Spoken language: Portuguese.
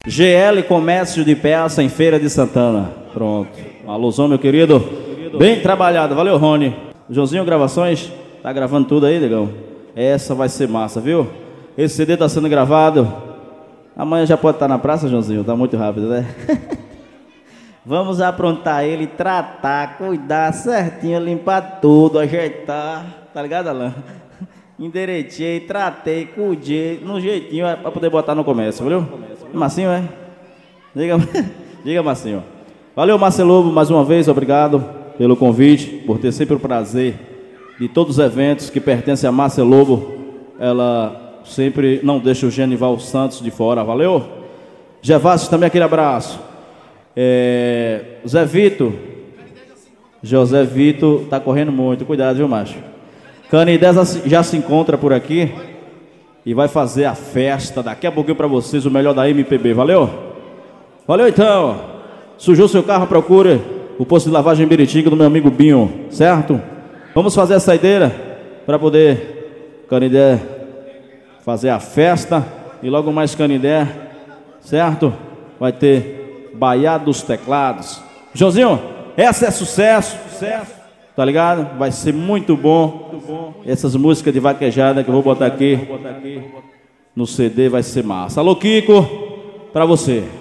GL Comércio de Peça em Feira de Santana. Pronto. Alôzão, meu querido. Bem trabalhado. Valeu, Rony. Joãozinho, gravações. Tá gravando tudo aí, negão? Essa vai ser massa, viu? Esse CD tá sendo gravado. Amanhã já pode estar na praça, Joãozinho. Tá muito rápido, né? Vamos aprontar ele, tratar, cuidar certinho, limpar tudo, ajeitar. Tá ligado, Alain? Endereitei, tratei, cuidei, no jeitinho pra poder botar no comércio, viu? Marcinho, é? Diga, Marcinho. Valeu, Marcelo Lobo, mais uma vez, obrigado pelo convite, por ter sempre o prazer de todos os eventos que pertencem a Marcelo Lobo. Ela sempre não deixa o Genival Santos de fora, valeu? Gervásio, também aquele abraço. Zé Vitor. José Vitor tá correndo muito, cuidado, viu, macho? Canidé já se encontra por aqui e vai fazer a festa daqui a pouquinho para vocês, o melhor da MPB, valeu? Valeu então. Sujou seu carro, procure o posto de lavagem Biritinga do meu amigo Binho, certo? Vamos fazer a saideira para poder Canidé fazer a festa e logo mais Canidé, certo? Vai ter Baiá dos Teclados. Joãozinho, essa é sucesso, tá ligado? Vai ser muito bom. Essas músicas de vaquejada que eu vou botar aqui no CD vai ser massa. Alô, Kiko, pra você.